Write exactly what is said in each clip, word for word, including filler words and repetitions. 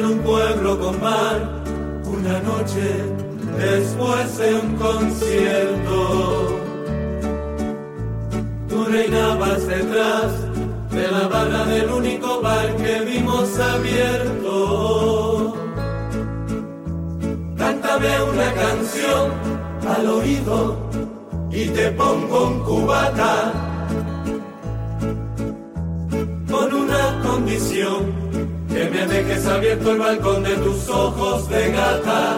en un pueblo con mar, una noche después de un concierto. Tú reinabas detrás de la barra del único bar que vimos abierto. Cántame una canción al oído y te pongo un cubata, con una condición, que me dejes abierto el balcón de tus ojos de gata.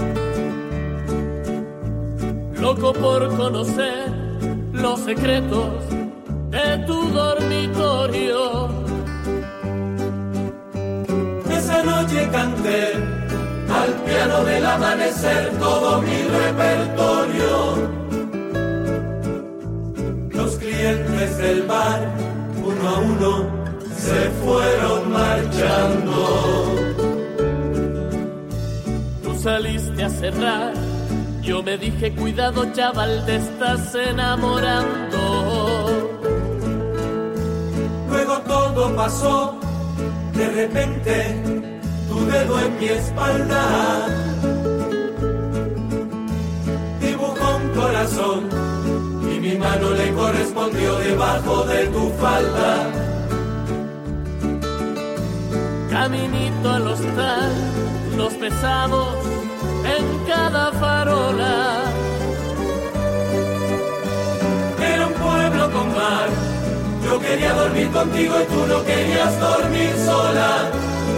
Loco por conocer los secretos de tu dormitorio. Esa noche canté al piano del amanecer todo mi repertorio. Los clientes del bar, uno a uno, se fueron marchando. Tú saliste a cerrar, yo me dije cuidado chaval, te estás enamorando. Luego todo pasó, de repente, tu dedo en mi espalda dibujó un corazón y mi mano le correspondió debajo de tu falda. Caminito al hostal, nos besamos en cada farola. Era un pueblo con mar, yo quería dormir contigo y tú no querías dormir sola.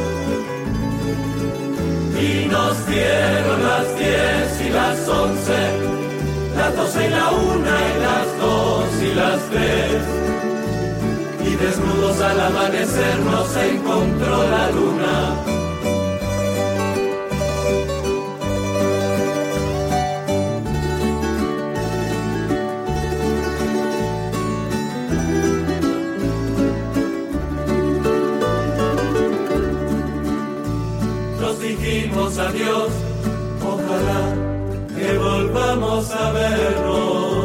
Y nos dieron las diez y las once, las doce y la una y las dos y las tres. Y desnudos al amanecer nos encontró la luna. Nos dijimos adiós, ojalá que volvamos a vernos.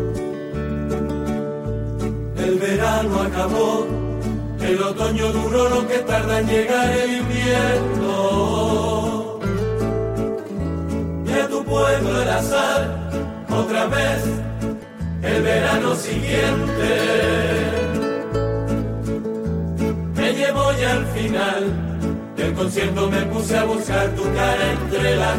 El verano acabó, el otoño duró lo que tarda en llegar el invierno. Y a tu pueblo el azar, otra vez, el verano siguiente. Me llevó ya al final del concierto, me puse a buscar tu cara entre la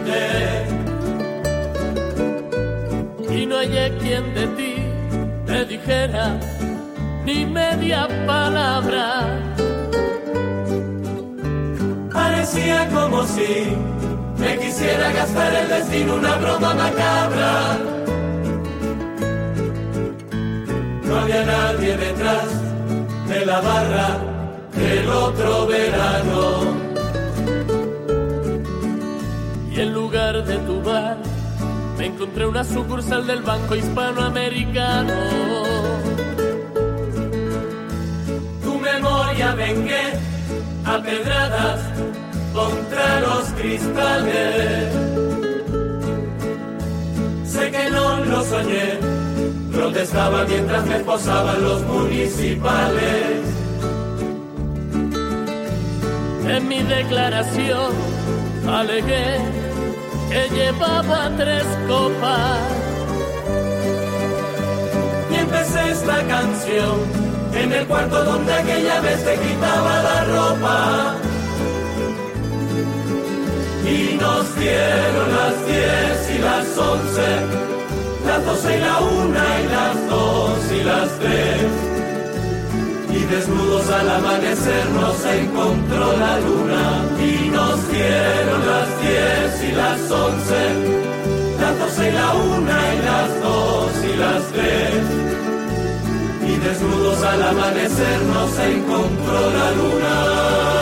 gente. Y no hallé quien de ti me dijera ni media palabra. Parecía como si me quisiera gastar el destino, una broma macabra. No había nadie detrás de la barra del otro verano. Y en lugar de tu bar me encontré una sucursal del Banco Hispanoamericano. Tu memoria vengué a pedradas contra los cristales. Sé que no lo soñé, protestaba mientras me esposaban los municipales. En mi declaración alegué que llevaba tres copas. Y empecé esta canción en el cuarto donde aquella vez te quitaba la ropa. Y nos dieron las diez y las once, las doce y la una y las dos y las tres. Y desnudos al amanecer nos encontró la luna. Y nos dieron las diez y las once, las doce y la una y las dos y las tres. Y desnudos al amanecer nos encontró la luna.